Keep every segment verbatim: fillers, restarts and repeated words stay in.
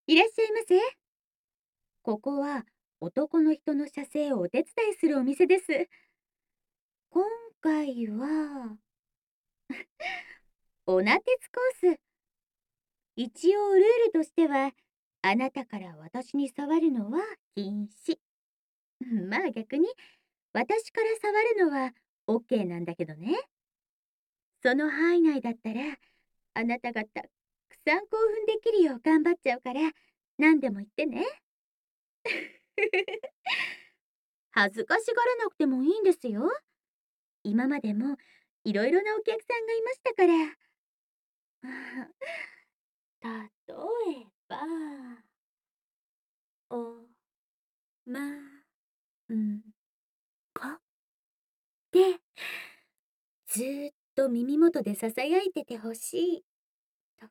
いらっしゃいませ。ここは男の人の写生をお手伝いするお店です。今回は、オナテツコース。一応ルールとしては、あなたから私に触るのは禁止。まあ逆に、私から触るのは オーケー なんだけどね。その範囲内だったら、あなたがたくさん興奮できるよう頑張っちゃうから、何でも言ってね。恥ずかしがらなくてもいいんですよ。今までもいろいろなお客さんがいましたから。例えば、おまんこでずーっと耳元でささやいててほしいとか、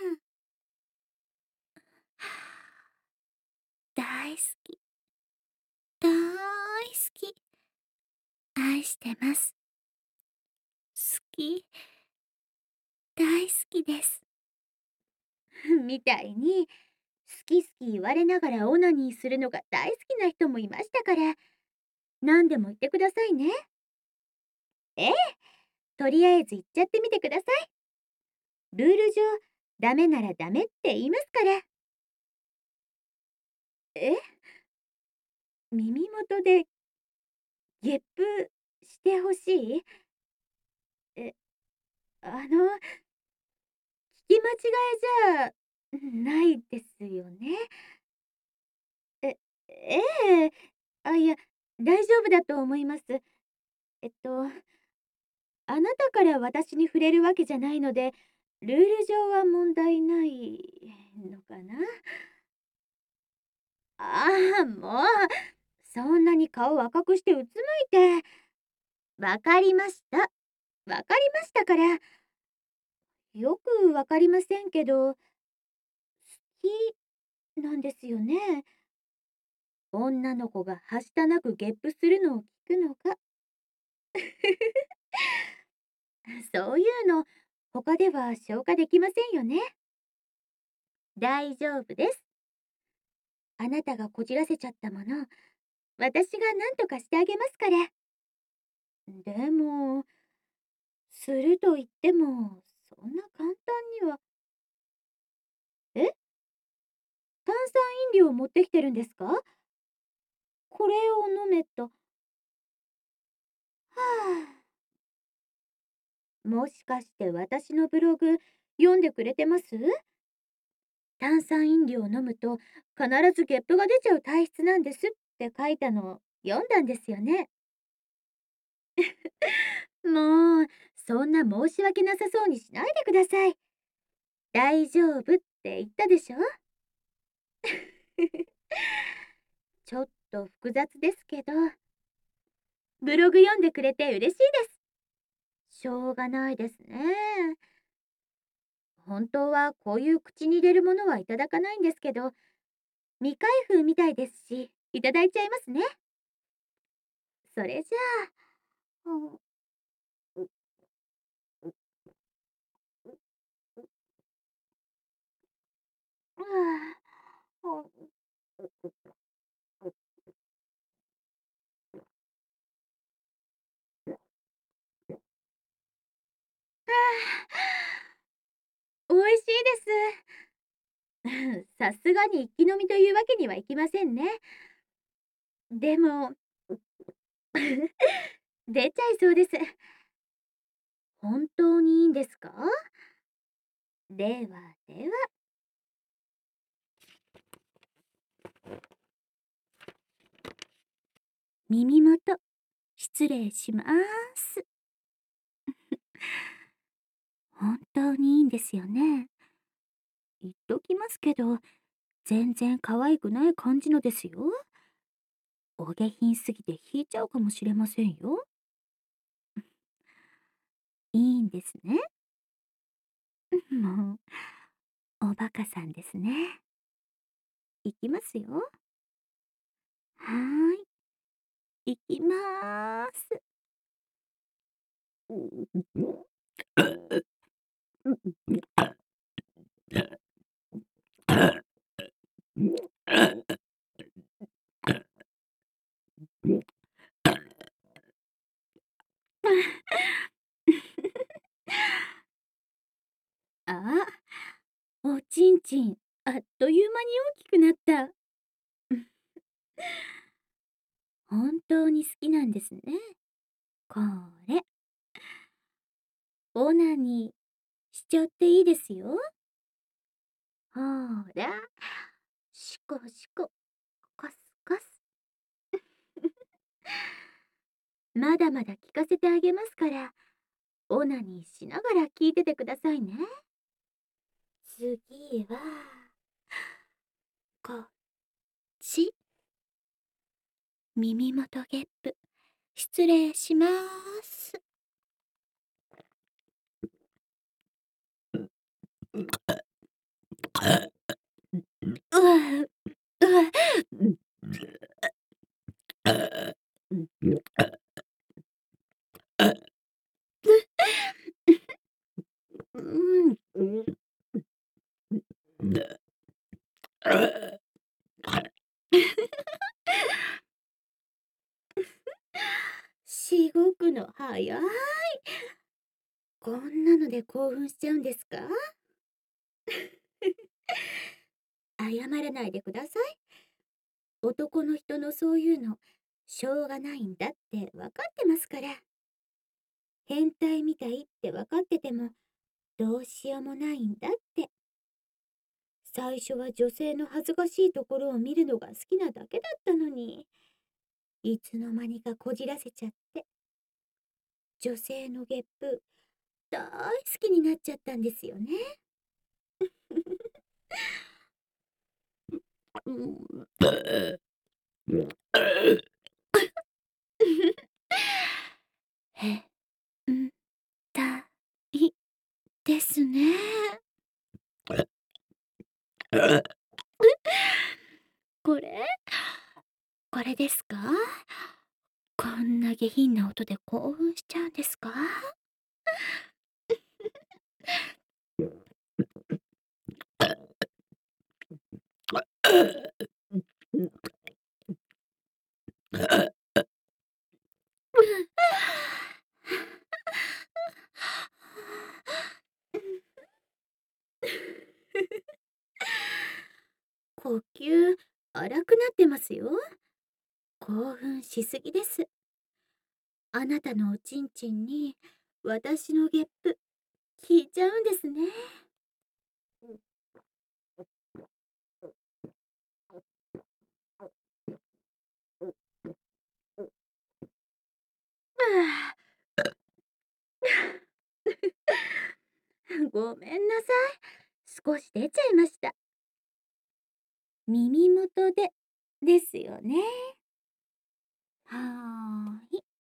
大好き、大好き、愛してます。好き、大好きです。みたいに、好き好き言われながらオナニーするのが大好きな人もいましたから、何でも言ってくださいね。ええ、とりあえず言っちゃってみてください。ルール上、ダメならダメって言いますから。え、耳元でゲップしてほしい？え、あの、聞き間違いじゃないですよね。え、ええ、あ、いや、大丈夫だと思います。えっと、あなたから私に触れるわけじゃないので、ルール上は問題ないのかな？ああ、もう、そんなに顔赤くしてうつむいて。わかりました。わかりましたから。よくわかりませんけど、好きなんですよね。女の子がはしたなくゲップするのを聞くのが。そういうの、他では消化できませんよね。大丈夫です。あなたがこじらせちゃったもの、私が何とかしてあげますから。でも、すると言っても、そんな簡単には。え、炭酸飲料を持ってきてるんですか？これを飲めと。はあ、もしかして私のブログ読んでくれてます？炭酸飲料を飲むと必ずゲップが出ちゃう体質なんですって書いたの読んだんですよね。もう、そんな申し訳なさそうにしないでください。大丈夫って言ったでしょ？ちょっと複雑ですけど、ブログ読んでくれて嬉しいです。しょうがないですね。本当はこういう口に入れるものはいただかないんですけど、未開封みたいですし、いただいちゃいますね。それじゃあ、うん、う、う、う、う、ああ、うん、う、う、う、ああ、美味しいです。さすがに一気飲みというわけにはいきませんね。でも、出ちゃいそうです。本当にいいんですか？ではでは、耳元、失礼します。本当にいいんですよね。言っときますけど、全然可愛くない感じのですよ。お下品すぎて引いちゃうかもしれませんよ。いいんですね。もう、おバカさんですね。いきますよ。はーい、いきまーす。 ちんちん、あっという間に大きくなった。本当に好きなんですね。これ、オナニーしちゃっていいですよ。ほら、シコシコ、コスコス。まだまだ聞かせてあげますから、オナニーしながら聞いててくださいね。次は、こっち。耳元ゲップ、失礼します。うわ、うわ、うん。しごくの早い。こんなので興奮しちゃうんですか？謝らないでください。男の人のそういうの、しょうがないんだって分かってますから。変態みたいって分かってても、どうしようもないんだって。最初は女性の恥ずかしいところを見るのが好きなだけだったのに、いつの間にかこじらせちゃって、女性のゲップ、大好きになっちゃったんですよね。うん。へんたいですね。これこれですか？こんな下品な音で興奮しちゃうんですか？呼吸荒くなってますよ。興奮しすぎです。あなたのおちんちんに私のゲップ効いちゃうんですね。ああごめんなさい。少し出ちゃいました。耳元でですよね。はーい。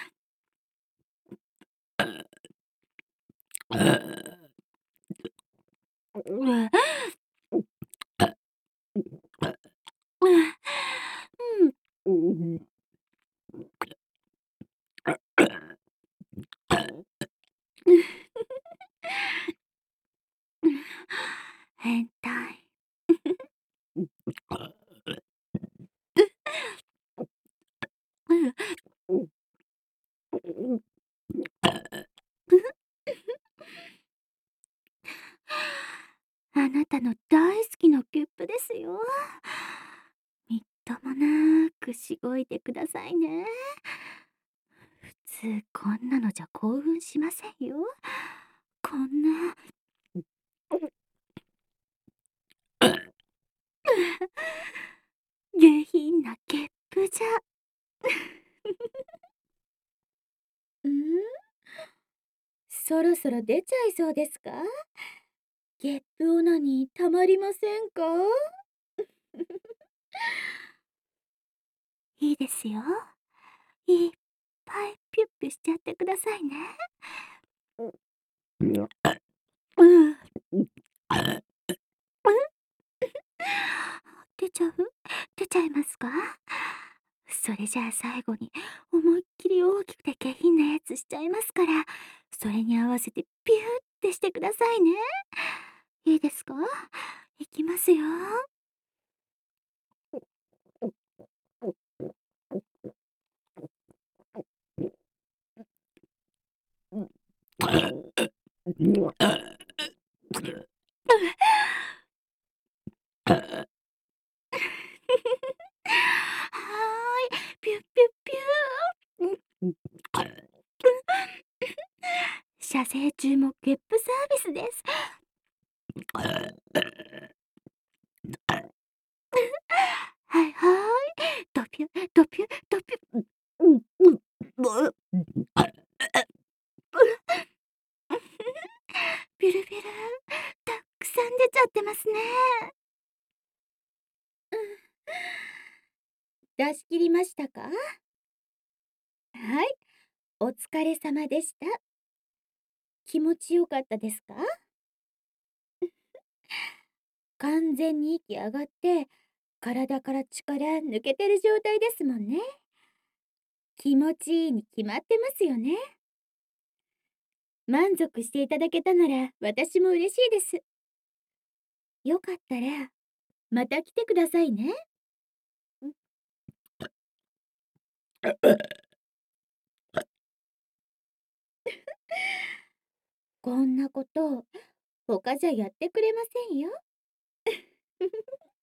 うん。変態。あなたの大好きなゲップですよ。みっともなくしごいてくださいね。普通こんなのじゃ興奮しませんよ。こんな下品なゲップじゃ。んそろそろ出ちゃいそうですか？ゲップオナニーたまりませんか？いいですよ。いっぱいピュッピュしちゃってくださいね。うん。出ちゃう出ちゃいますか？それじゃあ最後に思いっきり大きくて下品なやつしちゃいますから、それに合わせてピューってしてくださいね。いいですか？いきますよ。 生中もゲップサービスです。はいはーい。ドピュ、ドピュ、ドピュ。うん、うん、うん。ビルビル、たくさん出ちゃってますね。出し切りましたか？はい、お疲れ様でした。気持ちよかったですか？完全に息上がって、体から力抜けてる状態ですもんね。気持ちいいに決まってますよね。満足していただけたなら私も嬉しいです。よかったら、また来てくださいね。こんなこと、他じゃやってくれませんよ。